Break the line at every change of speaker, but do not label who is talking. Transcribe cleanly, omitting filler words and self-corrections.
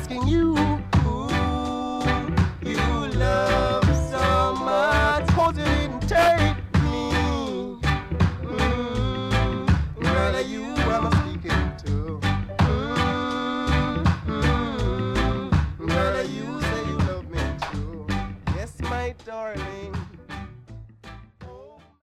asking you, who you love so much. Suppose you didn't take me. Brother, you I'm speaking to. Brother, you say you love me too. Yes, my darling.